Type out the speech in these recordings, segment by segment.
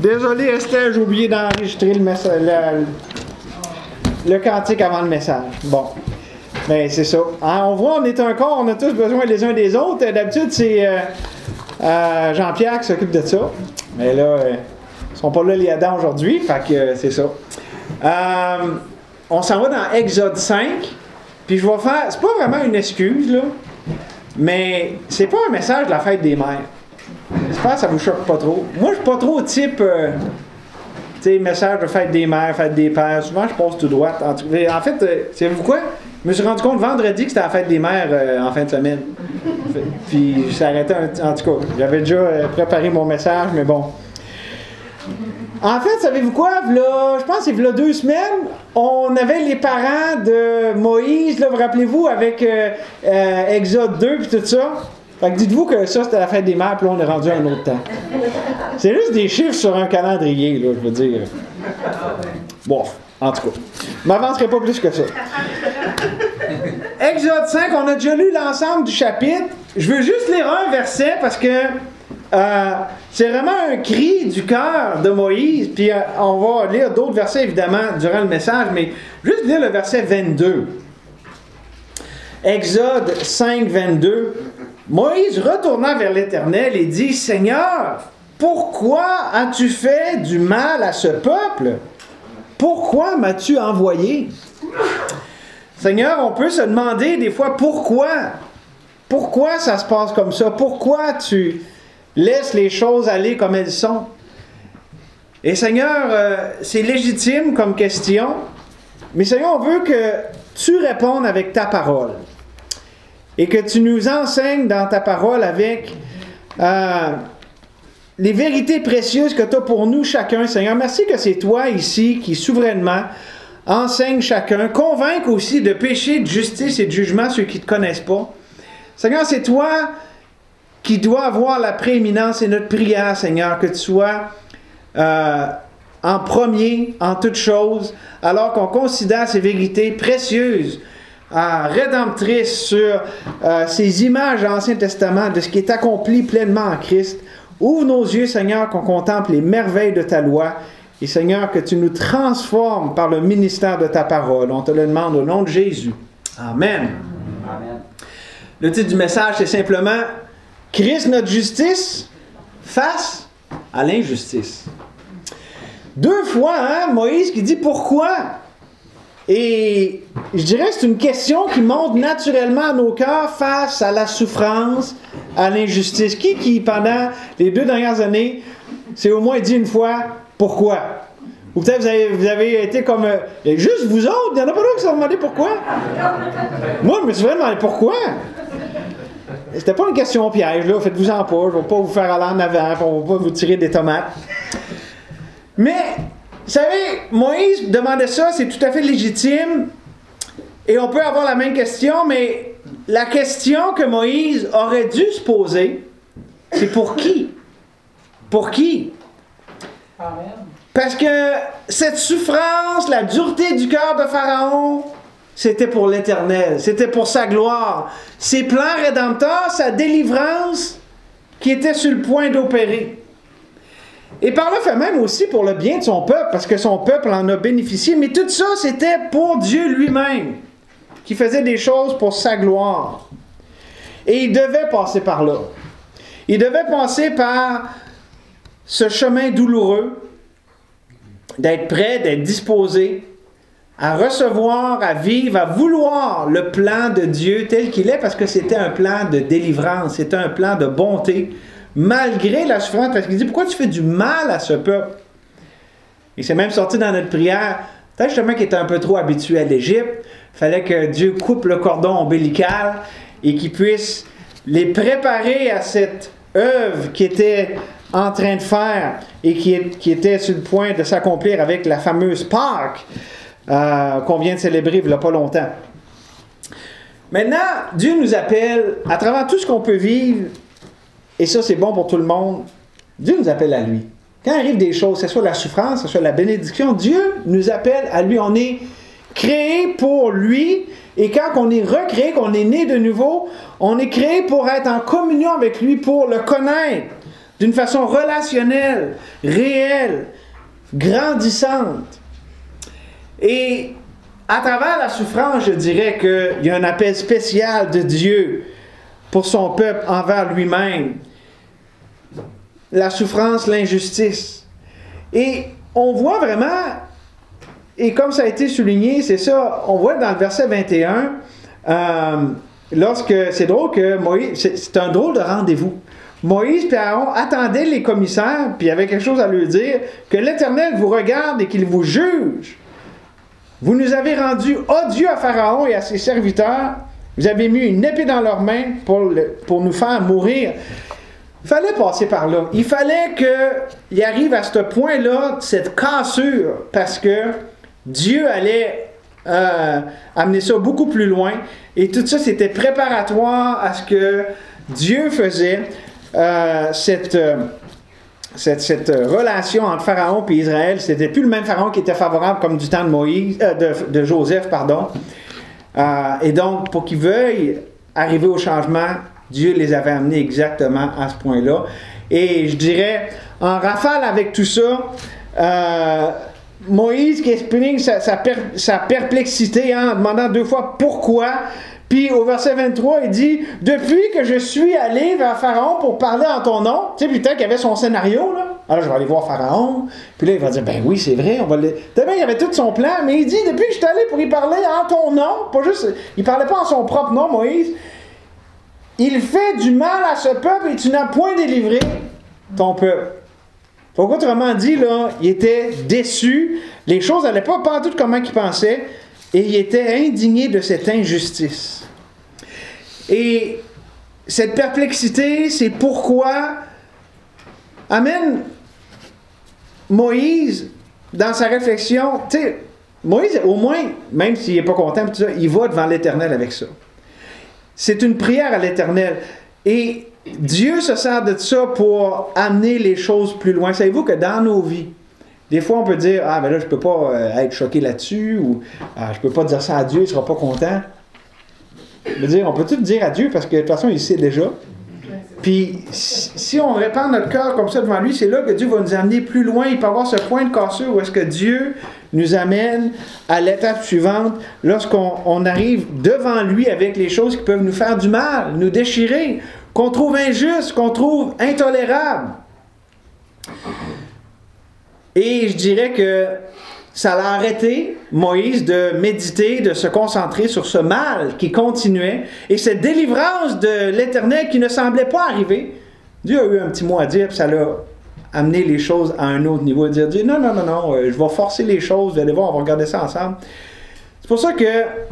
Désolé Estelle, j'ai oublié d'enregistrer le cantique avant le message. Bon. Ben, c'est ça. Hein, on voit, on est un corps, on a tous besoin les uns des autres. D'habitude, c'est Jean-Pierre qui s'occupe de ça. Mais là, ils sont pas là les Adams aujourd'hui, fait que c'est ça. On s'en va dans Exode 5. Puis je vais faire... C'est pas vraiment une excuse, là. Mais c'est pas un message de la fête des mères. J'espère que ça vous choque pas trop. Moi, je suis pas trop type... tu sais, message de fête des mères, fête des pères. Souvent, je passe tout droit. En fait, savez-vous quoi? Je me suis rendu compte vendredi que c'était la fête des mères en fin de semaine. Puis, je s'arrêtais en tout cas. J'avais déjà préparé mon message, mais bon. En fait, savez-vous quoi? Je pense que c'est v'là 2 semaines, on avait les parents de Moïse, là, vous rappelez-vous, avec Exode 2 puis tout ça. Fait que dites-vous que ça, c'était la fête des mères, puis là, on est rendu à un autre temps. C'est juste des chiffres sur un calendrier, là, je veux dire. Bon, en tout cas. Je m'avancerai pas plus que ça. Exode 5, on a déjà lu l'ensemble du chapitre. Je veux juste lire un verset parce que c'est vraiment un cri du cœur de Moïse. Puis on va lire d'autres versets, évidemment, durant le message, mais juste lire le verset 22. Exode 5, 22. Moïse retourna vers l'Éternel et dit, « Seigneur, pourquoi as-tu fait du mal à ce peuple? Pourquoi m'as-tu envoyé? » Seigneur, on peut se demander des fois pourquoi. Pourquoi ça se passe comme ça? Pourquoi tu laisses les choses aller comme elles sont? Et Seigneur, c'est légitime comme question, mais Seigneur, on veut que tu répondes avec ta parole. Et que tu nous enseignes dans ta parole avec les vérités précieuses que tu as pour nous chacun. Seigneur, merci que c'est toi ici qui souverainement enseigne chacun. Convainc aussi de péché, de justice et de jugement ceux qui ne te connaissent pas. Seigneur, c'est toi qui dois avoir la prééminence et notre prière, Seigneur, que tu sois en premier en toutes choses, alors qu'on considère ces vérités précieuses, rédemptrices sur ces images de l'Ancien Testament, de ce qui est accompli pleinement en Christ. Ouvre nos yeux, Seigneur, qu'on contemple les merveilles de ta loi. Et Seigneur, que tu nous transformes par le ministère de ta parole. On te le demande au nom de Jésus. Amen. Amen. Le titre du message, c'est simplement « Christ, notre justice, face à l'injustice ». 2 fois, Moïse qui dit « Pourquoi ?» Et je dirais que c'est une question qui monte naturellement à nos cœurs face à la souffrance, à l'injustice. Qui pendant les 2 dernières années, s'est au moins dit une fois « Pourquoi ?» Ou peut-être vous avez été comme... juste vous autres, il n'y en a pas d'autres qui se sont demandé pourquoi. Moi, je me suis vraiment demandé pourquoi. C'était pas une question piège, là. Faites-vous-en pas. Je ne vais pas vous faire aller en avant. On ne va pas vous tirer des tomates. Mais, vous savez, Moïse demandait ça, c'est tout à fait légitime. Et on peut avoir la même question, mais la question que Moïse aurait dû se poser, c'est pour qui? Pour qui? Amen. Parce que cette souffrance, la dureté du cœur de Pharaon, c'était pour l'Éternel, c'était pour sa gloire. Ses plans rédempteurs, sa délivrance qui était sur le point d'opérer. Et par là fait même aussi pour le bien de son peuple, parce que son peuple en a bénéficié. Mais tout ça, c'était pour Dieu lui-même, qui faisait des choses pour sa gloire. Et il devait passer par là. Il devait passer par ce chemin douloureux, d'être prêt, d'être disposé à recevoir, à vivre, à vouloir le plan de Dieu tel qu'il est, parce que c'était un plan de délivrance, c'était un plan de bonté, malgré la souffrance, parce qu'il dit, pourquoi tu fais du mal à ce peuple? Et c'est même sorti dans notre prière, peut-être justement qu'il était un peu trop habitué à l'Égypte, il fallait que Dieu coupe le cordon ombilical et qu'il puisse les préparer à cette œuvre qui était en train de faire et qui était sur le point de s'accomplir avec la fameuse Pâques qu'on vient de célébrer il n'y a pas longtemps. Maintenant, Dieu nous appelle, à travers tout ce qu'on peut vivre, et ça c'est bon pour tout le monde, Dieu nous appelle à lui. Quand arrive des choses, que ce soit la souffrance, que ce soit la bénédiction, Dieu nous appelle à lui. On est créé pour lui, et quand on est recréé, qu'on est né de nouveau, on est créé pour être en communion avec lui, pour le connaître. d'une façon relationnelle, réelle, grandissante. Et à travers la souffrance, je dirais qu'il y a un appel spécial de Dieu pour son peuple envers lui-même. La souffrance, l'injustice. Et on voit vraiment, et comme ça a été souligné, c'est ça, on voit dans le verset 21, c'est drôle que Moïse, c'est un drôle de rendez-vous. Moïse et Aaron attendaient les commissaires, puis il y avait quelque chose à leur dire, que l'Éternel vous regarde et qu'il vous juge. Vous nous avez rendus odieux à Pharaon et à ses serviteurs. Vous avez mis une épée dans leurs mains pour nous faire mourir. Il fallait passer par là. Il fallait qu'il arrive à ce point-là, cette cassure, parce que Dieu allait amener ça beaucoup plus loin. Et tout ça, c'était préparatoire à ce que Dieu faisait, cette relation entre Pharaon et Israël. C'était plus le même Pharaon qui était favorable comme du temps de Joseph, pardon. Et donc, pour qu'ils veuillent arriver au changement, Dieu les avait amenés exactement à ce point-là. Et je dirais, en rafale avec tout ça, Moïse qui exprime sa perplexité en demandant 2 fois pourquoi. Puis au verset 23, il dit « Depuis que je suis allé vers Pharaon pour parler en ton nom », tu sais, puis peut-être qu'il y avait son scénario, là. Alors je vais aller voir Pharaon. Puis là, il va dire « Ben oui, c'est vrai, on va le... » D'abord, il avait tout son plan, mais il dit « Depuis que je suis allé pour y parler en ton nom », pas juste... Il ne parlait pas en son propre nom, Moïse. « Il fait du mal à ce peuple et tu n'as point délivré ton peuple. » Donc, autrement dit, là, il était déçu. Les choses n'allaient pas partout comme il pensait. Et il était indigné de cette injustice. Et cette perplexité, c'est pourquoi amène Moïse dans sa réflexion. Tu sais, Moïse, au moins, même s'il n'est pas content, tout ça, il va devant l'Éternel avec ça. C'est une prière à l'Éternel. Et Dieu se sert de ça pour amener les choses plus loin. Savez-vous que dans nos vies, des fois, on peut dire « Ah, ben là, je ne peux pas être choqué là-dessus » ou « Je ne peux pas dire ça à Dieu, il ne sera pas content. » On peut tout dire à Dieu parce que de toute façon, il sait déjà. Puis, si on répand notre cœur comme ça devant lui, c'est là que Dieu va nous amener plus loin. Il peut y avoir ce point de cassure où est-ce que Dieu nous amène à l'étape suivante lorsqu'on arrive devant lui avec les choses qui peuvent nous faire du mal, nous déchirer, qu'on trouve injustes, qu'on trouve intolérables. Et je dirais que ça l'a arrêté, Moïse, de méditer, de se concentrer sur ce mal qui continuait et cette délivrance de l'Éternel qui ne semblait pas arriver. Dieu a eu un petit mot à dire, puis ça l'a amené les choses à un autre niveau. Dire non, je vais forcer les choses, vous allez voir, on va regarder ça ensemble. C'est pour ça que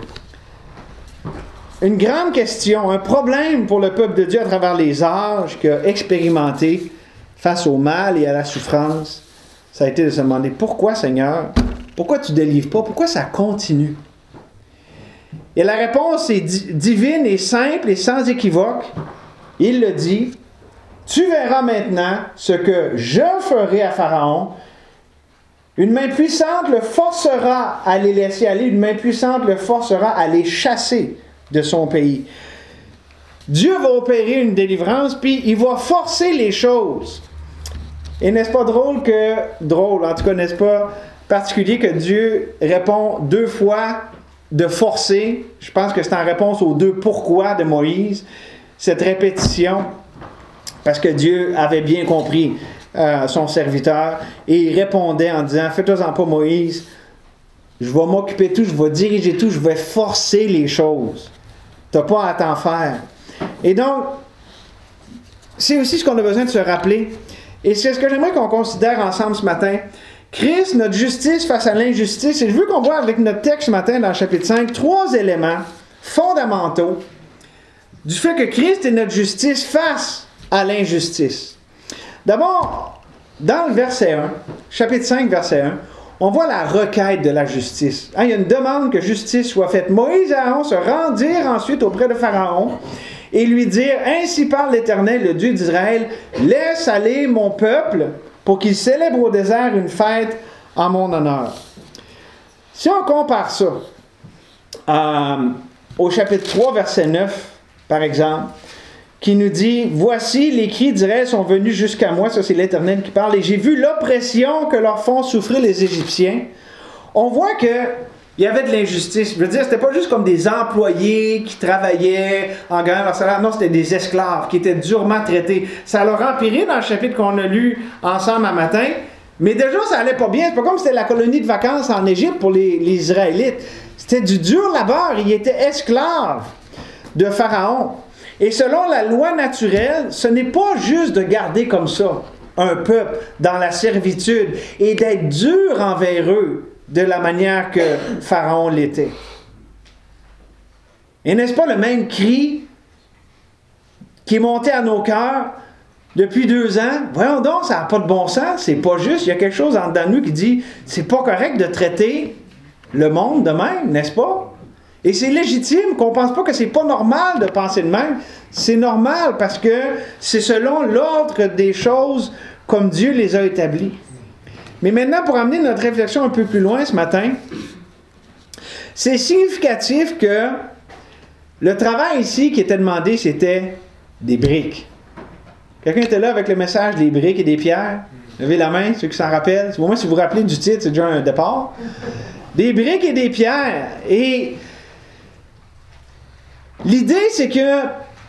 une grande question, un problème pour le peuple de Dieu à travers les âges qu'il a expérimenté face au mal et à la souffrance, ça a été de se demander, pourquoi Seigneur? Pourquoi tu ne délivres pas? Pourquoi ça continue? Et la réponse est divine et simple et sans équivoque. Il le dit, tu verras maintenant ce que je ferai à Pharaon. Une main puissante le forcera à les laisser aller. Une main puissante le forcera à les chasser de son pays. Dieu va opérer une délivrance, puis il va forcer les choses. Et n'est-ce pas drôle, en tout cas n'est-ce pas particulier que Dieu répond 2 fois de forcer. Je pense que c'est en réponse aux 2 pourquoi de Moïse, cette répétition, parce que Dieu avait bien compris son serviteur, et il répondait en disant, fais-toi-en pas Moïse, je vais m'occuper de tout, je vais diriger tout, je vais forcer les choses. Tu n'as pas à t'en faire. Et donc, c'est aussi ce qu'on a besoin de se rappeler. Et c'est ce que j'aimerais qu'on considère ensemble ce matin. Christ, notre justice face à l'injustice. Et je veux qu'on voit avec notre texte ce matin dans le chapitre 5, 3 éléments fondamentaux du fait que Christ est notre justice face à l'injustice. D'abord, dans le verset 1, chapitre 5, verset 1, on voit la requête de la justice. Il y a une demande que justice soit faite. Moïse et Aaron se rendirent ensuite auprès de Pharaon et lui dire, « Ainsi parle l'Éternel, le Dieu d'Israël, laisse aller mon peuple pour qu'il célèbre au désert une fête en mon honneur. » Si on compare ça au chapitre 3, verset 9, par exemple, qui nous dit « Voici, les cris d'Israël sont venus jusqu'à moi. » Ça, c'est l'Éternel qui parle. « Et j'ai vu l'oppression que leur font souffrir les Égyptiens. » On voit qu'il y avait de l'injustice. Je veux dire, c'était pas juste comme des employés qui travaillaient en gagnant leur salaire. Non, c'était des esclaves qui étaient durement traités. Ça leur a empiré dans le chapitre qu'on a lu ensemble un matin. Mais déjà, ça allait pas bien. C'est pas comme si c'était la colonie de vacances en Égypte pour les Israélites. C'était du dur labeur. Ils étaient esclaves de Pharaon. Et selon la loi naturelle, ce n'est pas juste de garder comme ça un peuple dans la servitude et d'être dur envers eux de la manière que Pharaon l'était. Et n'est-ce pas le même cri qui est monté à nos cœurs depuis 2 ans? Voyons donc, ça n'a pas de bon sens, c'est pas juste. Il y a quelque chose en dedans de nous qui dit, c'est pas correct de traiter le monde de même, n'est-ce pas? Et c'est légitime qu'on ne pense pas que c'est pas normal de penser de même. C'est normal parce que c'est selon l'ordre des choses comme Dieu les a établies. Mais maintenant, pour amener notre réflexion un peu plus loin ce matin, c'est significatif que le travail ici qui était demandé, c'était des briques. Quelqu'un était là avec le message des briques et des pierres? Levez la main, ceux qui s'en rappellent. Au moins, si vous vous rappelez du titre, c'est déjà un départ. Des briques et des pierres. Et l'idée, c'est que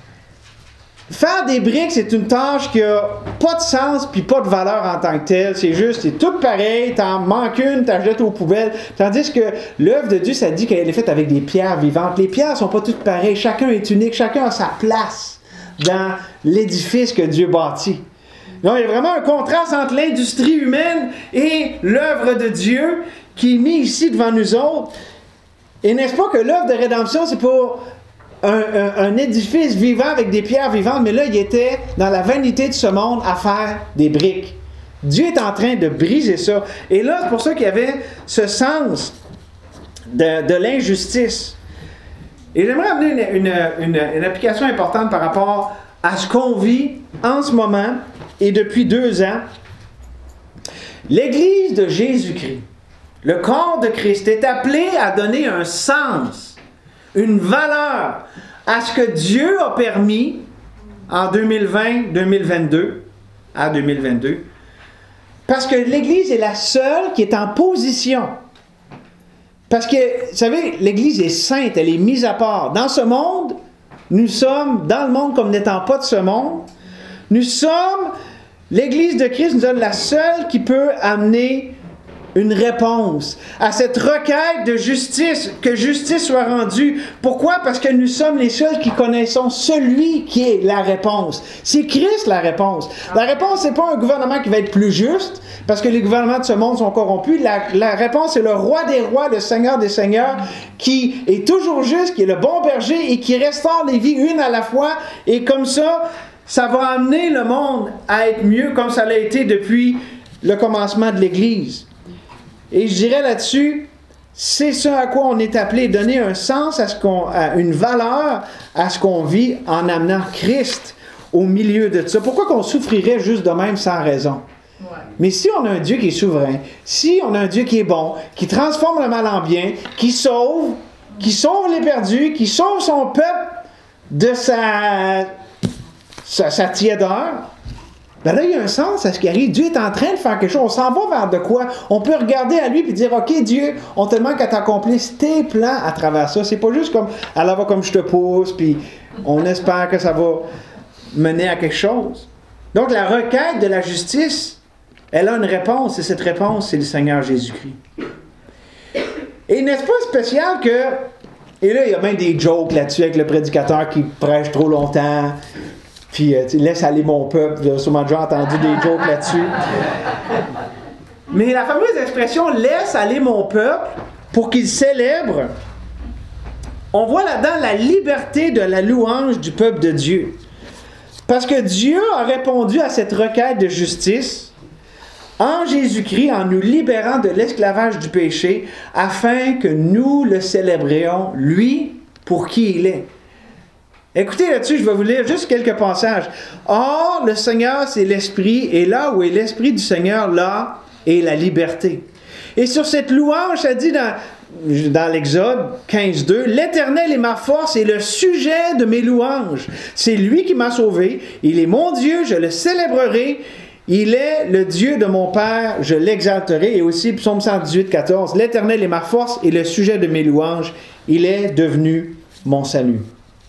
faire des briques, c'est une tâche qui n'a pas de sens puis pas de valeur en tant que telle. C'est juste, c'est tout pareil. T'en manques une, t'en jettes aux poubelles. Tandis que l'œuvre de Dieu, ça dit qu'elle est faite avec des pierres vivantes. Les pierres ne sont pas toutes pareilles. Chacun est unique. Chacun a sa place dans l'édifice que Dieu bâtit. Donc, il y a vraiment un contraste entre l'industrie humaine et l'œuvre de Dieu qui est mise ici devant nous autres. Et n'est-ce pas que l'œuvre de rédemption, c'est pour un édifice vivant avec des pierres vivantes, mais là, il était dans la vanité de ce monde à faire des briques. Dieu est en train de briser ça. Et là, c'est pour ça qu'il y avait ce sens de l'injustice. Et j'aimerais amener une application importante par rapport à ce qu'on vit en ce moment et depuis 2 ans. L'Église de Jésus-Christ, le corps de Christ, est appelé à donner un sens, une valeur à ce que Dieu a permis en 2020-2022, à 2022, parce que l'Église est la seule qui est en position. Parce que, vous savez, l'Église est sainte, elle est mise à part. Dans ce monde, nous sommes dans le monde comme n'étant pas de ce monde. Nous sommes, l'Église de Christ nous donne la seule qui peut amener une réponse à cette requête de justice, que justice soit rendue. Pourquoi? Parce que nous sommes les seuls qui connaissons celui qui est la réponse. C'est Christ la réponse. La réponse, c'est pas un gouvernement qui va être plus juste, parce que les gouvernements de ce monde sont corrompus. La réponse, c'est le roi des rois, le Seigneur des seigneurs, qui est toujours juste, qui est le bon berger et qui restaure les vies une à la fois. Et comme ça, ça va amener le monde à être mieux comme ça l'a été depuis le commencement de l'Église. Et je dirais là-dessus, c'est ce à quoi on est appelé, donner un sens à une valeur à ce qu'on vit en amenant Christ au milieu de tout ça. Pourquoi qu'on souffrirait juste de même sans raison? Ouais. Mais si on a un Dieu qui est souverain, si on a un Dieu qui est bon, qui transforme le mal en bien, qui sauve les perdus, qui sauve son peuple de sa tiédeur, ben là, il y a un sens à ce qui arrive. Dieu est en train de faire quelque chose. On s'en va vers de quoi? On peut regarder à lui et dire, OK, Dieu, on te demande qu'à t'accomplisses tes plans à travers ça. C'est pas juste comme, alors va comme je te pousse, puis on espère que ça va mener à quelque chose. Donc, la requête de la justice, elle a une réponse, et cette réponse, c'est le Seigneur Jésus-Christ. Et n'est-ce pas spécial que... Et là, il y a même des jokes là-dessus avec le prédicateur qui prêche trop longtemps. Puis, laisse aller mon peuple. Vous avez sûrement déjà entendu des jokes là-dessus. Mais la fameuse expression « laisse aller mon peuple » pour qu'il célèbre, on voit là-dedans la liberté de la louange du peuple de Dieu. Parce que Dieu a répondu à cette requête de justice en Jésus-Christ, en nous libérant de l'esclavage du péché, afin que nous le célébrions, lui, pour qui il est. Écoutez là-dessus, je vais vous lire juste quelques passages. « Or, le Seigneur, c'est l'Esprit, et là où est l'Esprit du Seigneur, là est la liberté. » Et sur cette louange, ça dit dans l'Exode 15.2, « L'Éternel est ma force et le sujet de mes louanges. C'est lui qui m'a sauvé. Il est mon Dieu, je le célébrerai. Il est le Dieu de mon Père, je l'exalterai. » Et aussi, Psaume 118, 14, « L'Éternel est ma force et le sujet de mes louanges. Il est devenu mon salut. »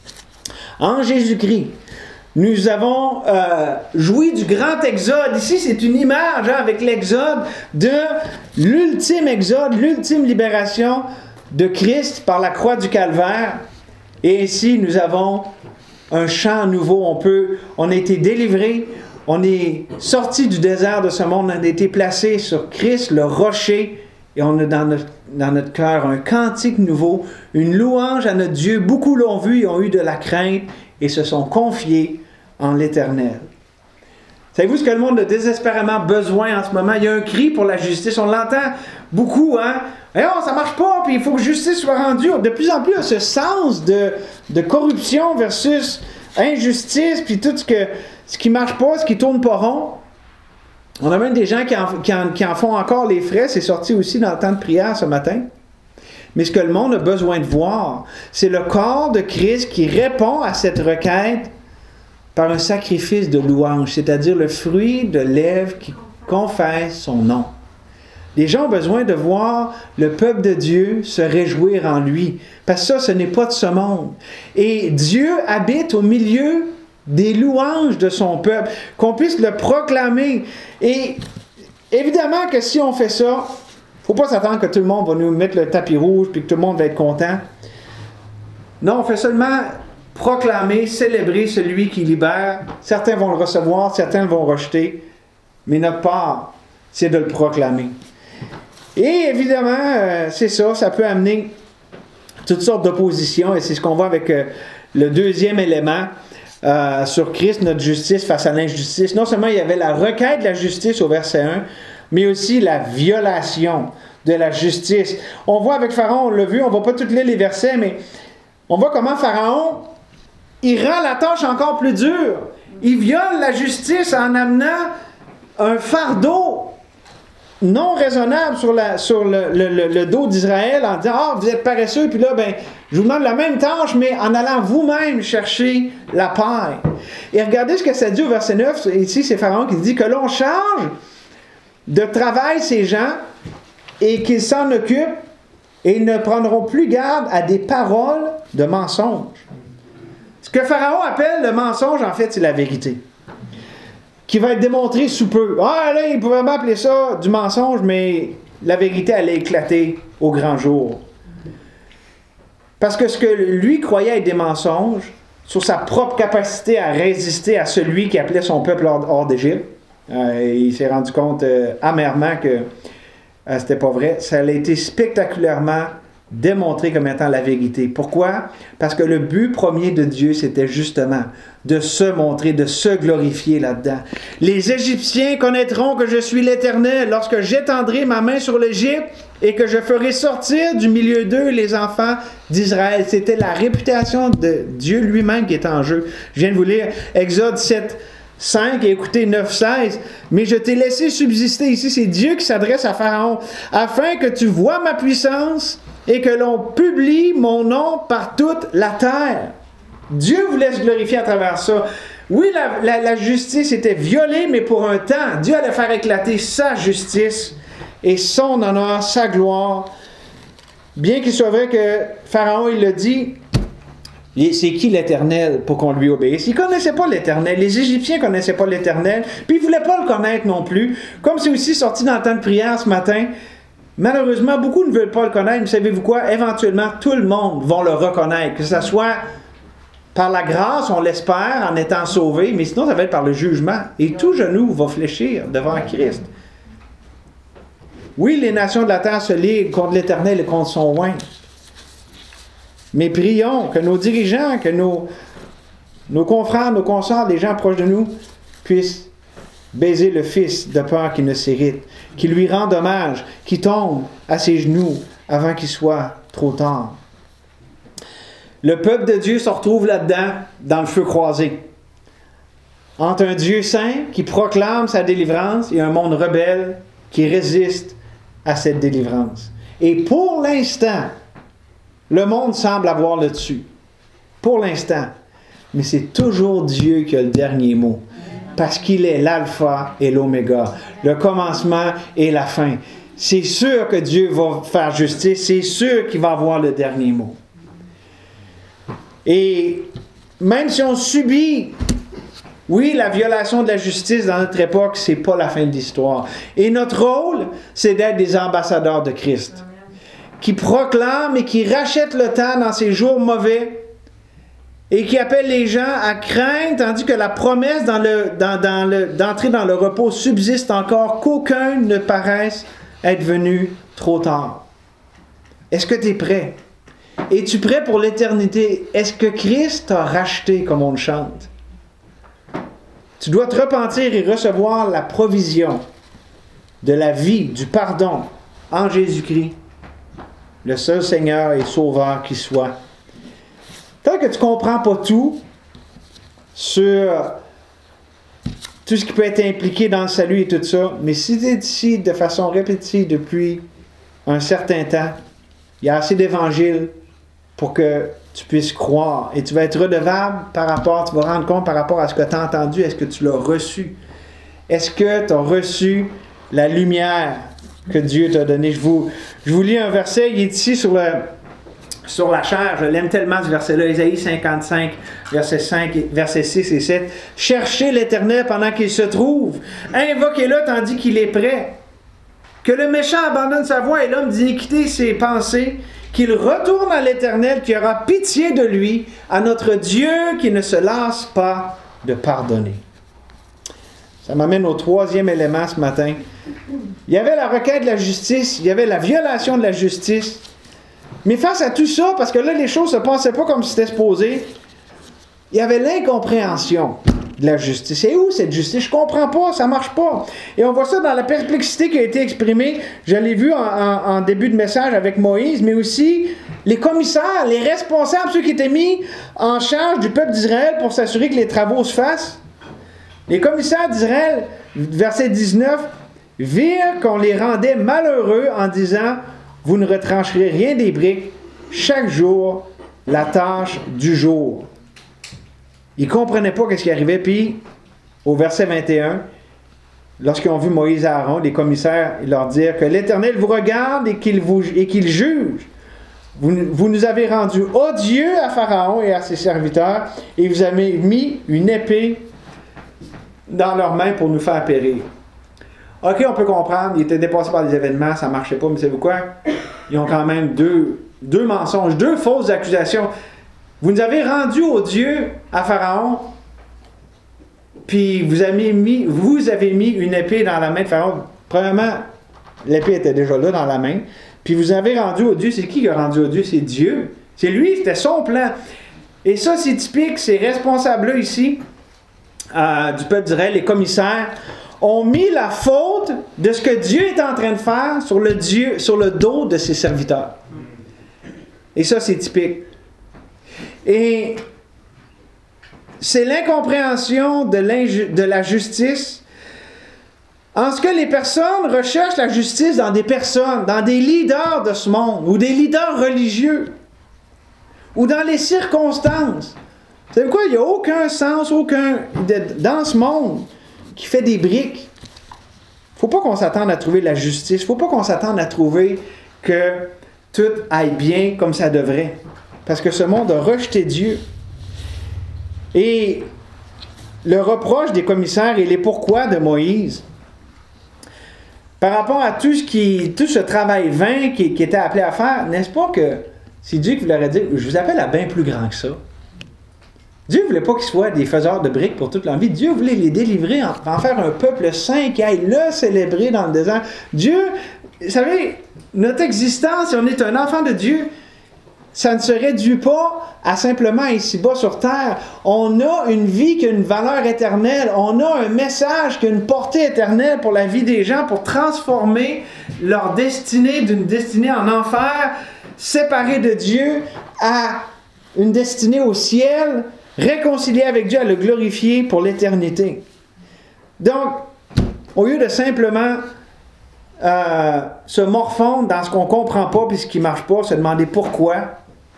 En Jésus-Christ, nous avons joui du grand exode. Ici, c'est une image avec l'exode de l'ultime exode, l'ultime libération de Christ par la croix du Calvaire. Et ici, nous avons un chant nouveau. On a été délivrés, on est sorti du désert de ce monde, on a été placé sur Christ, le rocher, et on a dans notre cœur un cantique nouveau, une louange à notre Dieu. Beaucoup l'ont vu et ont eu de la crainte et se sont confiés en l'Éternel. Savez-vous ce que le monde a désespérément besoin en ce moment? Il y a un cri pour la justice. On l'entend beaucoup, hein? Et oh, ça marche pas, puis il faut que justice soit rendue. De plus en plus, il y a ce sens de corruption versus injustice, puis tout ce qui marche pas, ce qui tourne pas rond. On a même des gens qui en font encore les frais. C'est sorti aussi dans le temps de prière ce matin. Mais ce que le monde a besoin de voir, c'est le corps de Christ qui répond à cette requête par un sacrifice de louange, c'est-à-dire le fruit de lèvres qui confessent son nom. Les gens ont besoin de voir le peuple de Dieu se réjouir en lui, parce que ça, ce n'est pas de ce monde. Et Dieu habite au milieu des louanges de son peuple, qu'on puisse le proclamer. Et évidemment que si on fait ça, il ne faut pas s'attendre que tout le monde va nous mettre le tapis rouge puis que tout le monde va être content. Non, on fait seulement proclamer, célébrer celui qui libère. Certains vont le recevoir, certains le vont rejeter. Mais notre part, c'est de le proclamer. Et évidemment, c'est ça, ça peut amener toutes sortes d'oppositions. Et c'est ce qu'on voit avec le deuxième élément sur Christ, notre justice face à l'injustice. Non seulement il y avait la requête de la justice au verset 1, mais aussi la violation de la justice. On voit avec Pharaon, on l'a vu, on ne va pas toutes lire les versets, mais on voit comment Pharaon, il rend la tâche encore plus dure. Il viole la justice en amenant un fardeau non raisonnable sur le dos d'Israël, en disant « Ah, vous êtes paresseux, puis là, je vous demande la même tâche, mais en allant vous-même chercher la paille. » Et regardez ce que ça dit au verset 9. Ici, c'est Pharaon qui dit que l'on charge de travail ces gens et qu'ils s'en occupent et ils ne prendront plus garde à des paroles de mensonges. Ce que Pharaon appelle le mensonge, en fait, c'est la vérité, qui va être démontrée sous peu. Ah, là, il pouvait m'appeler ça du mensonge, mais la vérité allait éclater au grand jour. Parce que ce que lui croyait être des mensonges, sur sa propre capacité à résister à celui qui appelait son peuple hors d'Égypte, il s'est rendu compte amèrement que c'était pas vrai. Ça a été spectaculairement démontré comme étant la vérité. Pourquoi? Parce que le but premier de Dieu, c'était justement de se montrer, de se glorifier là-dedans. Les Égyptiens connaîtront que je suis l'Éternel lorsque j'étendrai ma main sur l'Égypte et que je ferai sortir du milieu d'eux les enfants d'Israël. C'était la réputation de Dieu lui-même qui est en jeu. Je viens de vous lire Exode 7, 5 et écoutez 9, 16. Mais je t'ai laissé subsister. Ici, c'est Dieu qui s'adresse à Pharaon. Afin que tu vois ma puissance et que l'on publie mon nom par toute la terre. Dieu voulait se glorifier à travers ça. Oui, la justice était violée, mais pour un temps. Dieu allait faire éclater sa justice et son honneur, sa gloire. Bien qu'il soit vrai que Pharaon, il l'a dit, c'est qui l'Éternel pour qu'on lui obéisse? Ils ne connaissaient pas l'Éternel. Les Égyptiens ne connaissaient pas l'Éternel. Puis ils ne voulaient pas le connaître non plus. Comme c'est aussi sorti dans le temps de prière ce matin, malheureusement, beaucoup ne veulent pas le connaître. Mais savez-vous quoi? Éventuellement, tout le monde va le reconnaître. Que ce soit par la grâce, on l'espère, en étant sauvé, mais sinon, ça va être par le jugement. Et tout genou va fléchir devant Christ. Oui, les nations de la terre se liguent contre l'Éternel et contre son oint. Mais prions que nos dirigeants, que nos confrères, nos consorts, les gens proches de nous, puissent baiser le Fils de peur qu'il ne s'irrite, qu'il lui rende hommage, qu'il tombe à ses genoux avant qu'il soit trop tard. Le peuple de Dieu se retrouve là-dedans, dans le feu croisé. Entre un Dieu saint qui proclame sa délivrance et un monde rebelle qui résiste à cette délivrance. Et pour l'instant, le monde semble avoir le dessus. Pour l'instant. Mais c'est toujours Dieu qui a le dernier mot. Parce qu'il est l'alpha et l'oméga, le commencement et la fin. C'est sûr que Dieu va faire justice, c'est sûr qu'il va avoir le dernier mot. Et même si on subit, oui, la violation de la justice dans notre époque, c'est pas la fin de l'histoire. Et notre rôle, c'est d'être des ambassadeurs de Christ, qui proclament et qui rachètent le temps dans ces jours mauvais, et qui appelle les gens à craindre, tandis que la promesse d'entrer dans le repos subsiste encore, qu'aucun ne paraisse être venu trop tard. Est-ce que tu es prêt? Es-tu prêt pour l'éternité? Est-ce que Christ t'a racheté, comme on le chante? Tu dois te repentir et recevoir la provision de la vie, du pardon en Jésus-Christ, le seul Seigneur et Sauveur qui soit. Tant que tu ne comprends pas tout sur tout ce qui peut être impliqué dans le salut et tout ça, mais si tu es ici de façon répétitive depuis un certain temps, il y a assez d'évangiles pour que tu puisses croire. Et tu vas être redevable par rapport, tu vas rendre compte par rapport à ce que tu as entendu. Est-ce que tu l'as reçu? Est-ce que tu as reçu la lumière que Dieu t'a donnée? Je vous lis un verset, il est ici sur la chair, je l'aime tellement ce verset-là, Ésaïe 55, verset 6 et 7. « Cherchez l'Éternel pendant qu'il se trouve, invoquez-le tandis qu'il est prêt. Que le méchant abandonne sa voie et l'homme d'iniquité ses pensées, qu'il retourne à l'Éternel qui aura pitié de lui, à notre Dieu qui ne se lasse pas de pardonner. » Ça m'amène au troisième élément ce matin. Il y avait la requête de la justice, il y avait la violation de la justice. Mais face à tout ça, parce que là, les choses ne se passaient pas comme c'était supposé, il y avait l'incompréhension de la justice. Et où cette justice? Je ne comprends pas, ça ne marche pas. Et on voit ça dans la perplexité qui a été exprimée, je l'ai vu en début de message avec Moïse, mais aussi les commissaires, les responsables, ceux qui étaient mis en charge du peuple d'Israël pour s'assurer que les travaux se fassent. Les commissaires d'Israël, verset 19, virent qu'on les rendait malheureux en disant: vous ne retrancherez rien des briques, chaque jour, la tâche du jour. Ils ne comprenaient pas ce qui arrivait. Puis, au verset 21, lorsqu'ils ont vu Moïse et Aaron, les commissaires, ils leur dirent que l'Éternel vous regarde et qu'il juge. Vous nous avez rendus odieux à Pharaon et à ses serviteurs, et vous avez mis une épée dans leurs mains pour nous faire périr. OK, on peut comprendre, ils étaient dépassés par des événements, ça ne marchait pas, mais savez-vous quoi? Ils ont quand même deux mensonges, deux fausses accusations. Vous nous avez rendus odieux à Pharaon, puis vous avez mis une épée dans la main de Pharaon. Premièrement, l'épée était déjà là dans la main, puis vous avez rendu odieux. C'est qui a rendu odieux? C'est Dieu. C'est lui, c'était son plan. Et ça, c'est typique, ces responsables-là ici, du peuple d'Israël, les commissaires, ont mis la faute de ce que Dieu est en train de faire sur le dos de ses serviteurs. Et ça, c'est typique. Et c'est l'incompréhension de la justice. En ce que les personnes recherchent la justice dans des personnes, dans des leaders de ce monde, ou des leaders religieux, ou dans les circonstances. Vous savez quoi? Il n'y a aucun sens, dans ce monde qui fait des briques. Il ne faut pas qu'on s'attende à trouver la justice. Il ne faut pas qu'on s'attende à trouver que tout aille bien comme ça devrait. Parce que ce monde a rejeté Dieu. Et le reproche des commissaires et les pourquoi de Moïse, par rapport à tout ce travail vain qui était appelé à faire, n'est-ce pas que c'est Dieu qui vous l'aurait dit, je vous appelle à bien plus grand que ça. Dieu ne voulait pas qu'ils soient des faiseurs de briques pour toute leur vie. Dieu voulait les délivrer, en faire un peuple saint qui aille le célébrer dans le désert. Dieu, vous savez, notre existence, si on est un enfant de Dieu, ça ne se réduit pas à simplement ici-bas sur terre. On a une vie qui a une valeur éternelle. On a un message qui a une portée éternelle pour la vie des gens, pour transformer leur destinée d'une destinée en enfer, séparée de Dieu, à une destinée au ciel, réconcilié avec Dieu, à le glorifier pour l'éternité. Donc, au lieu de simplement se morfondre dans ce qu'on ne comprend pas et ce qui ne marche pas, se demander pourquoi,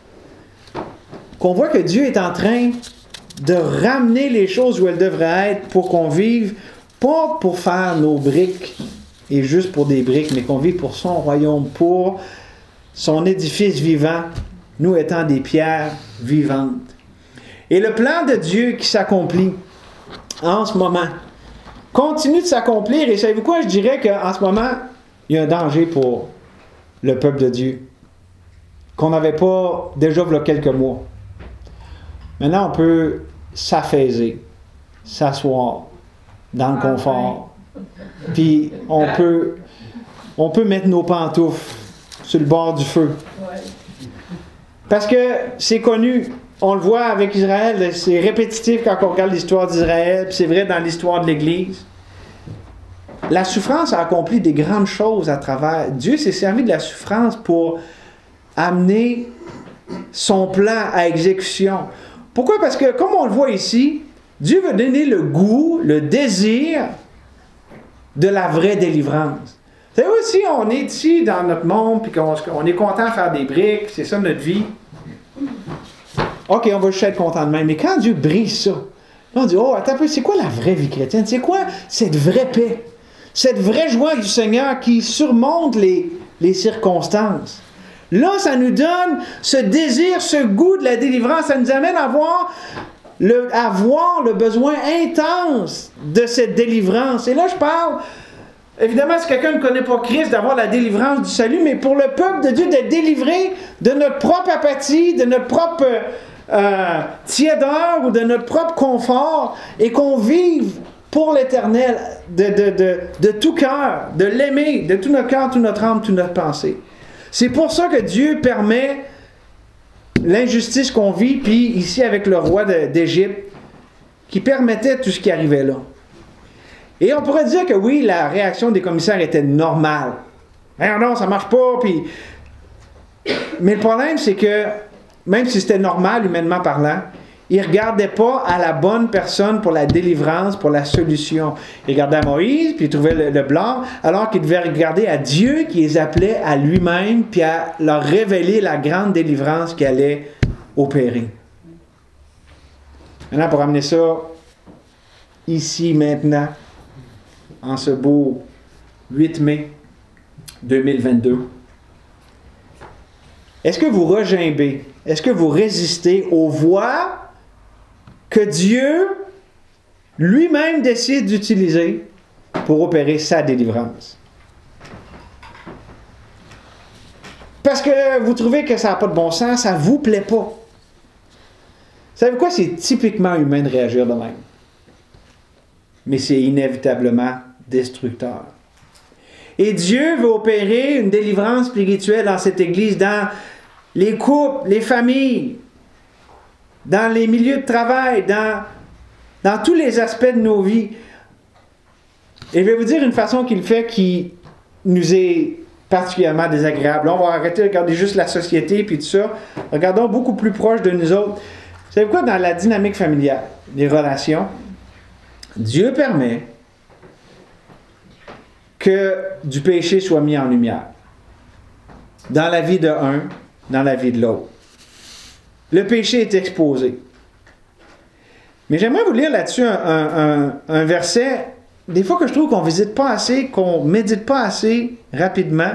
qu'on voit que Dieu est en train de ramener les choses où elles devraient être pour qu'on vive, pas pour faire nos briques et juste pour des briques, mais qu'on vive pour son royaume, pour son édifice vivant, nous étant des pierres vivantes. Et le plan de Dieu qui s'accomplit en ce moment continue de s'accomplir. Et savez-vous quoi? Je dirais qu'en ce moment, il y a un danger pour le peuple de Dieu qu'on n'avait pas déjà il y a quelques mois. Maintenant, on peut s'affaiser, s'asseoir dans le confort. Puis on peut mettre nos pantoufles sur le bord du feu. Parce que c'est connu, on le voit avec Israël, c'est répétitif quand on regarde l'histoire d'Israël, puis c'est vrai dans l'histoire de l'Église. La souffrance a accompli des grandes choses à travers. Dieu s'est servi de la souffrance pour amener son plan à exécution. Pourquoi? Parce que, comme on le voit ici, Dieu veut donner le goût, le désir de la vraie délivrance. Vous savez, si on est ici dans notre monde, puis qu'on est content de faire des briques, c'est ça notre vie, OK, on va juste être content de même. Mais quand Dieu brise ça, là, on dit, oh, attends un peu, c'est quoi la vraie vie chrétienne? C'est quoi cette vraie paix? Cette vraie joie du Seigneur qui surmonte les circonstances? Là, ça nous donne ce désir, ce goût de la délivrance. Ça nous amène à voir le besoin intense de cette délivrance. Et là, je parle, évidemment, si quelqu'un ne connaît pas Christ, d'avoir la délivrance du salut, mais pour le peuple de Dieu, d'être délivré de notre propre apathie, de notre propre tiédeur ou de notre propre confort, et qu'on vive pour l'Éternel de tout cœur, de l'aimer, de tout notre cœur, toute notre âme, toute notre pensée. C'est pour ça que Dieu permet l'injustice qu'on vit, puis ici avec le roi d'Égypte, qui permettait tout ce qui arrivait là. Et on pourrait dire que oui, la réaction des commissaires était normale. Non, ça marche pas, puis... Mais le problème, c'est que, même si c'était normal, humainement parlant, il ne regardait pas à la bonne personne pour la délivrance, pour la solution. Il regardait à Moïse, puis il trouvait le blanc, alors qu'il devait regarder à Dieu qui les appelait à lui-même, puis à leur révéler la grande délivrance qui allait opérer. Maintenant, pour amener ça ici, maintenant, en ce beau 8 mai 2022, est-ce que vous regimbez? Est-ce que vous résistez aux voix que Dieu lui-même décide d'utiliser pour opérer sa délivrance? Parce que vous trouvez que ça n'a pas de bon sens, ça ne vous plaît pas. Vous savez quoi? C'est typiquement humain de réagir de même. Mais c'est inévitablement destructeur. Et Dieu veut opérer une délivrance spirituelle dans cette Église, dans les couples, les familles, dans les milieux de travail, dans tous les aspects de nos vies. Et je vais vous dire une façon qu'il fait qui nous est particulièrement désagréable. Là, on va arrêter de regarder juste la société puis tout ça. Regardons beaucoup plus proche de nous autres. Vous savez quoi? Dans la dynamique familiale, les relations, Dieu permet que du péché soit mis en lumière. Dans la vie de un, dans la vie de l'autre. Le péché est exposé. Mais j'aimerais vous lire là-dessus un verset, des fois que je trouve qu'on ne visite pas assez, qu'on ne médite pas assez rapidement,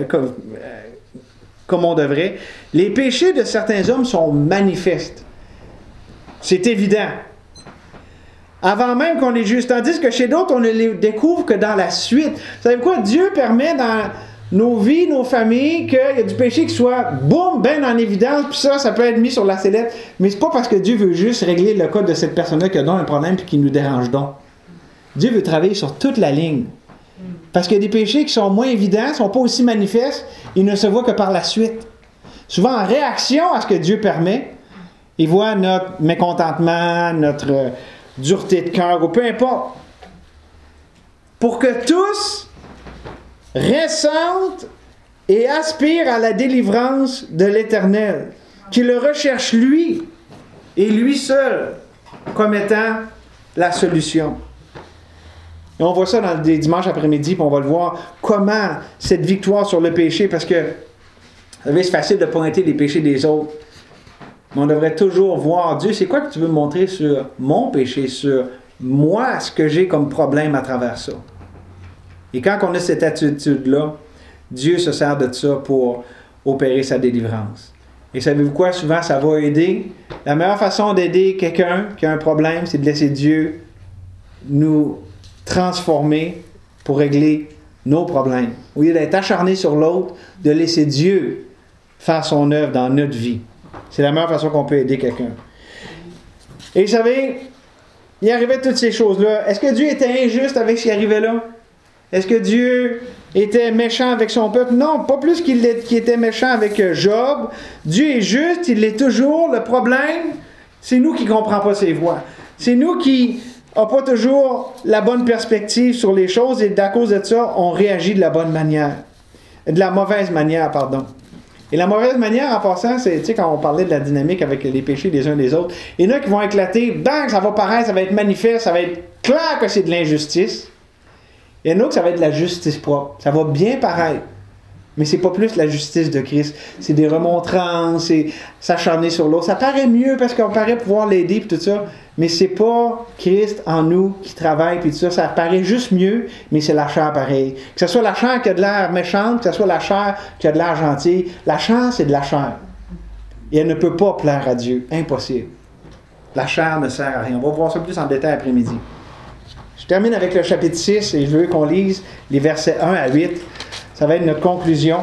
comme on devrait. Les péchés de certains hommes sont manifestes. C'est évident. Avant même qu'on les juge. Tandis que chez d'autres, on ne les découvre que dans la suite. Vous savez quoi? Dieu permet dans nos vies, nos familles, qu'il y a du péché qui soit, boum, ben en évidence, puis ça peut être mis sur la sellette. Mais c'est pas parce que Dieu veut juste régler le cas de cette personne-là qui a donc un problème puis qui nous dérange donc. Dieu veut travailler sur toute la ligne. Parce qu'il y a des péchés qui sont moins évidents, ne sont pas aussi manifestes, ils ne se voient que par la suite. Souvent, en réaction à ce que Dieu permet, il voit notre mécontentement, notre dureté de cœur, ou peu importe. Pour que tous ressentent et aspirent à la délivrance de l'Éternel, qui le recherche lui, et lui seul, comme étant la solution. Et on voit ça dans des dimanches après-midi, puis on va le voir, comment cette victoire sur le péché, parce que, vous savez, c'est facile de pointer les péchés des autres, mais on devrait toujours voir, Dieu, c'est quoi que tu veux me montrer sur mon péché, sur moi, ce que j'ai comme problème à travers ça. Et quand on a cette attitude-là, Dieu se sert de ça pour opérer sa délivrance. Et savez-vous quoi? Souvent, ça va aider. La meilleure façon d'aider quelqu'un qui a un problème, c'est de laisser Dieu nous transformer pour régler nos problèmes. Au lieu d'être acharné sur l'autre, de laisser Dieu faire son œuvre dans notre vie. C'est la meilleure façon qu'on peut aider quelqu'un. Et vous savez, il arrivait toutes ces choses-là. Est-ce que Dieu était injuste avec ce qui arrivait là? Est-ce que Dieu était méchant avec son peuple? Non, pas plus qu'il était méchant avec Job. Dieu est juste, il l'est toujours. Le problème, c'est nous qui ne comprenons pas ses voies. C'est nous qui n'avons pas toujours la bonne perspective sur les choses et à cause de ça, on réagit de la bonne manière. De la mauvaise manière, pardon. Et la mauvaise manière, en passant, c'est, tu sais, quand on parlait de la dynamique avec les péchés des uns des autres, il y en a qui vont éclater, bang, ça va paraître, ça va être manifeste, ça va être clair que c'est de l'injustice. Il y en a que ça va être de la justice propre. Ça va bien paraître. Mais c'est pas plus la justice de Christ. C'est des remontrances, c'est s'acharner sur l'autre. Ça paraît mieux parce qu'on paraît pouvoir l'aider et tout ça. Mais c'est pas Christ en nous qui travaille puis tout ça. Ça paraît juste mieux, mais c'est la chair pareil. Que ce soit la chair qui a de l'air méchante, que ce soit la chair qui a de l'air gentille. La chair, c'est de la chair. Et elle ne peut pas plaire à Dieu. Impossible. La chair ne sert à rien. On va voir ça plus en détail après-midi. Je termine avec le chapitre 6 et je veux qu'on lise les versets 1 à 8. Ça va être notre conclusion.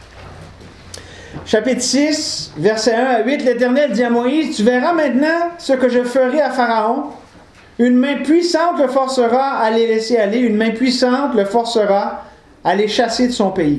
Chapitre 6, versets 1 à 8. L'Éternel dit à Moïse, « Tu verras maintenant ce que je ferai à Pharaon. Une main puissante le forcera à les laisser aller. Une main puissante le forcera à les chasser de son pays. »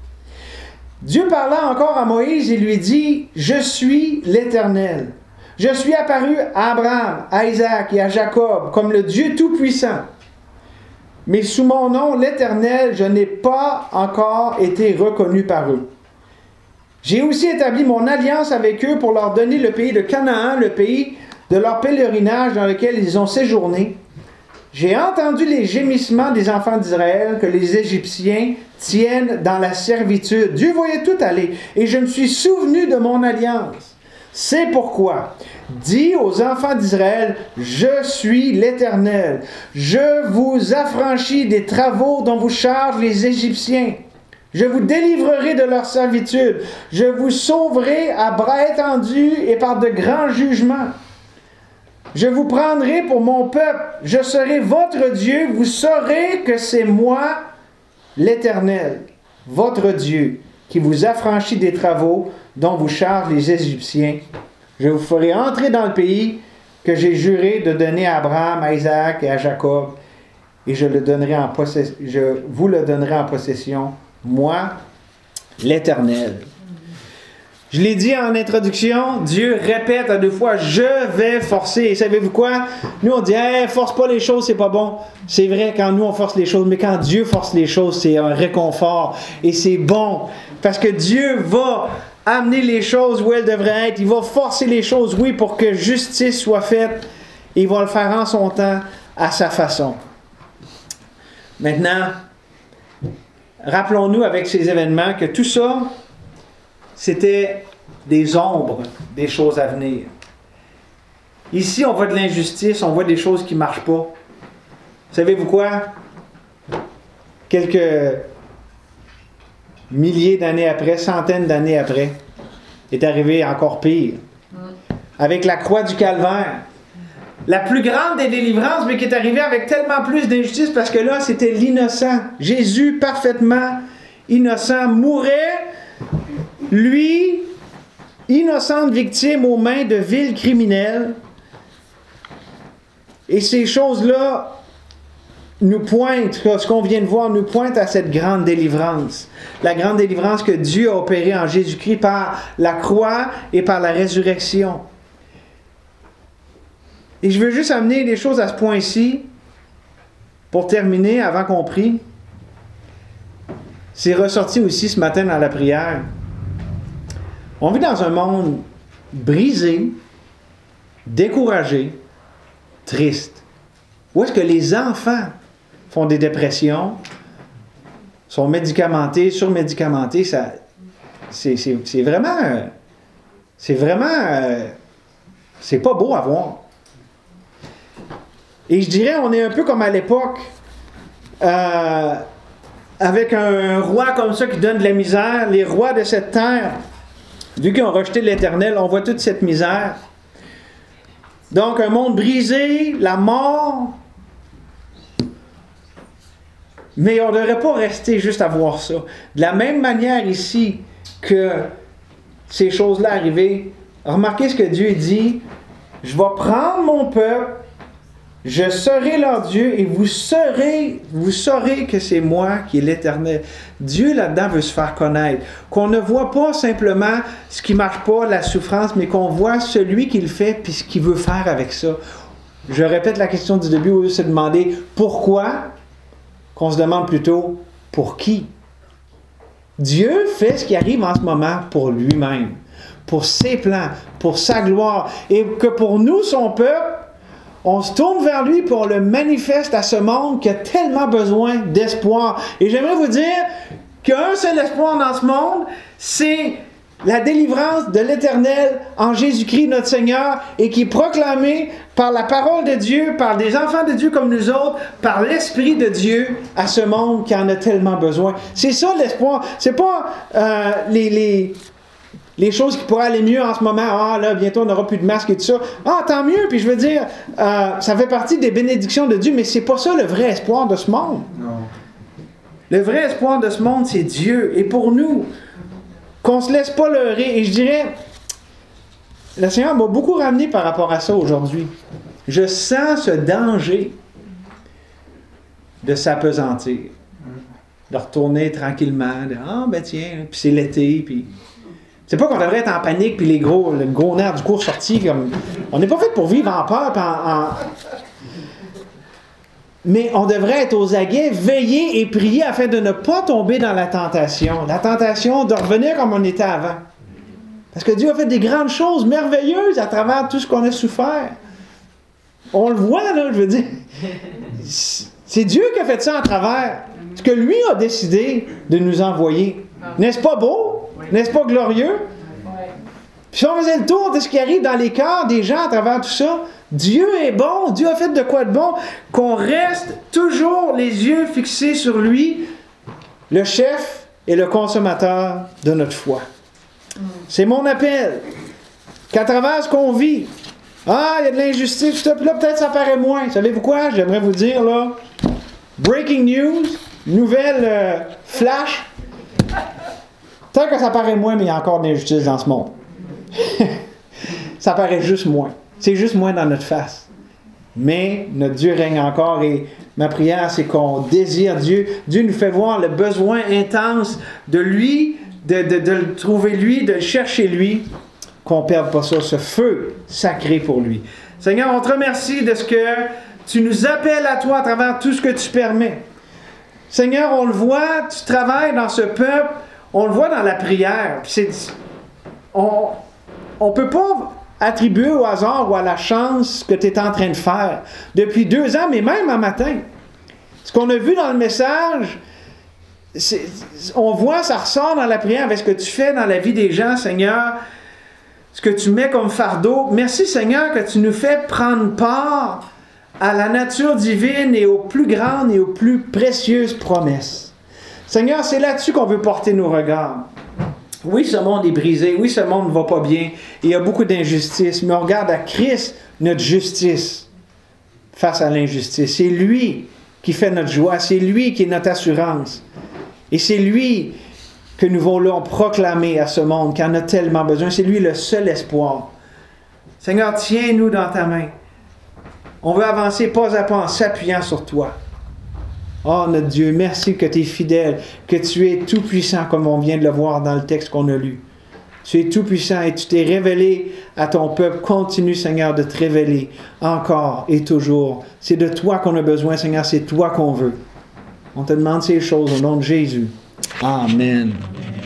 Dieu parla encore à Moïse et lui dit, « Je suis l'Éternel. Je suis apparu à Abraham, à Isaac et à Jacob comme le Dieu Tout-Puissant. Mais sous mon nom, l'Éternel, je n'ai pas encore été reconnu par eux. J'ai aussi établi mon alliance avec eux pour leur donner le pays de Canaan, le pays de leur pèlerinage dans lequel ils ont séjourné. J'ai entendu les gémissements des enfants d'Israël que les Égyptiens tiennent dans la servitude. Dieu voyait tout aller, et je me suis souvenu de mon alliance. C'est pourquoi, dis aux enfants d'Israël, je suis l'Éternel. Je vous affranchis des travaux dont vous chargent les Égyptiens. Je vous délivrerai de leur servitude. Je vous sauverai à bras étendus et par de grands jugements. Je vous prendrai pour mon peuple. Je serai votre Dieu. Vous saurez que c'est moi, l'Éternel, votre Dieu, qui vous affranchit des travaux dont vous chargent les Égyptiens. Je vous ferai entrer dans le pays que j'ai juré de donner à Abraham, à Isaac et à Jacob, et je vous le donnerai en possession, moi, l'Éternel. Je l'ai dit en introduction, Dieu répète à deux fois, je vais forcer. Et savez-vous quoi? Nous, on dit, hey, force pas les choses, c'est pas bon. C'est vrai, quand nous, on force les choses, mais quand Dieu force les choses, c'est un réconfort. Et c'est bon, parce que Dieu va amener les choses où elles devraient être. Il va forcer les choses, oui, pour que justice soit faite. Et il va le faire en son temps, à sa façon. Maintenant, rappelons-nous avec ces événements que tout ça, c'était des ombres des choses à venir. Ici, on voit de l'injustice, on voit des choses qui ne marchent pas. Savez-vous quoi? Quelques milliers d'années après, centaines d'années après, est arrivé encore pire. Avec la croix du calvaire. La plus grande des délivrances, mais qui est arrivée avec tellement plus d'injustice, parce que là, c'était l'innocent. Jésus, parfaitement innocent, mourait, lui, innocente victime aux mains de vils criminels. Et ces choses-là nous pointent, ce qu'on vient de voir, nous pointe à cette grande délivrance. La grande délivrance que Dieu a opérée en Jésus-Christ par la croix et par la résurrection. Et je veux juste amener les choses à ce point-ci, pour terminer, avant qu'on prie. C'est ressorti aussi ce matin dans la prière. On vit dans un monde brisé, découragé, triste. Où est-ce que les enfants font des dépressions, sont médicamentés, surmédicamentés. C'est vraiment... c'est pas beau à voir. Et je dirais, on est un peu comme à l'époque, avec un roi comme ça qui donne de la misère. Les rois de cette terre, vu qu'ils ont rejeté l'Éternel, on voit toute cette misère. Donc, un monde brisé, la mort. Mais on ne devrait pas rester juste à voir ça. De la même manière ici que ces choses-là arrivaient, remarquez ce que Dieu dit. Je vais prendre mon peuple, je serai leur Dieu et vous saurez que c'est moi qui est l'Éternel. Dieu là-dedans veut se faire connaître. Qu'on ne voit pas simplement ce qui ne marche pas, la souffrance, mais qu'on voit celui qui le fait puis ce qu'il veut faire avec ça. Je répète la question du début, au lieu de se demander pourquoi, qu'on se demande plutôt pour qui. Dieu fait ce qui arrive en ce moment pour lui-même, pour ses plans, pour sa gloire. Et que pour nous, son peuple, on se tourne vers lui pour le manifeste à ce monde qui a tellement besoin d'espoir. Et j'aimerais vous dire qu'il y a un seul espoir dans ce monde, c'est la délivrance de l'Éternel en Jésus-Christ notre Seigneur et qui est proclamée par la parole de Dieu, par des enfants de Dieu comme nous autres, par l'Esprit de Dieu à ce monde qui en a tellement besoin. C'est ça l'espoir. C'est pas les choses qui pourraient aller mieux en ce moment. Ah là, bientôt on n'aura plus de masques et tout ça. Ah, tant mieux. Puis je veux dire, ça fait partie des bénédictions de Dieu, mais c'est pas ça le vrai espoir de ce monde. Non. Le vrai espoir de ce monde, c'est Dieu. Et pour nous, qu'on ne se laisse pas leurrer. Et je dirais, le Seigneur m'a beaucoup ramené par rapport à ça aujourd'hui. Je sens ce danger de s'apesantir. De retourner tranquillement. Ben tiens, puis c'est l'été, puis... C'est pas qu'on devrait être en panique, puis le gros nerf du cours sorti, comme... On n'est pas fait pour vivre en peur, Mais on devrait être aux aguets, veiller et prier afin de ne pas tomber dans la tentation. La tentation de revenir comme on était avant. Parce que Dieu a fait des grandes choses merveilleuses à travers tout ce qu'on a souffert. On le voit, là, je veux dire. C'est Dieu qui a fait ça à travers ce que lui a décidé de nous envoyer. N'est-ce pas beau? N'est-ce pas glorieux? Puis si on faisait le tour de ce qui arrive dans les cœurs des gens à travers tout ça, Dieu est bon, Dieu a fait de quoi de bon, qu'on reste toujours les yeux fixés sur lui, le chef et le consommateur de notre foi. C'est mon appel, qu'à travers ce qu'on vit, il y a de l'injustice, tout ça, puis là peut-être ça paraît moins. Savez-vous quoi? J'aimerais vous dire, là, breaking news, nouvelle flash, tant que ça paraît moins, mais il y a encore de l'injustice dans ce monde. Ça paraît juste moins. C'est juste moins dans notre face. Mais notre Dieu règne encore et ma prière, c'est qu'on désire Dieu. Dieu nous fait voir le besoin intense de lui, de le trouver lui, de le chercher lui, qu'on ne perde pas ça, ce feu sacré pour lui. Seigneur, on te remercie de ce que tu nous appelles à toi à travers tout ce que tu permets. Seigneur, on le voit, tu travailles dans ce peuple, on le voit dans la prière. On ne peut pas attribuer au hasard ou à la chance ce que tu es en train de faire depuis 2 ans, mais même un matin. Ce qu'on a vu dans le message, on voit, ça ressort dans la prière avec ce que tu fais dans la vie des gens, Seigneur, ce que tu mets comme fardeau. Merci, Seigneur, que tu nous fais prendre part à la nature divine et aux plus grandes et aux plus précieuses promesses. Seigneur, c'est là-dessus qu'on veut porter nos regards. Oui, ce monde est brisé. Oui, ce monde ne va pas bien. Il y a beaucoup d'injustice. Mais on regarde à Christ, notre justice, face à l'injustice. C'est lui qui fait notre joie. C'est lui qui est notre assurance. Et c'est lui que nous voulons proclamer à ce monde qui en a tellement besoin. C'est lui le seul espoir. Seigneur, tiens-nous dans ta main. On veut avancer pas à pas en s'appuyant sur toi. Oh, notre Dieu, merci que tu es fidèle, que tu es tout-puissant, comme on vient de le voir dans le texte qu'on a lu. Tu es tout-puissant et tu t'es révélé à ton peuple. Continue, Seigneur, de te révéler encore et toujours. C'est de toi qu'on a besoin, Seigneur, c'est toi qu'on veut. On te demande ces choses au nom de Jésus. Amen.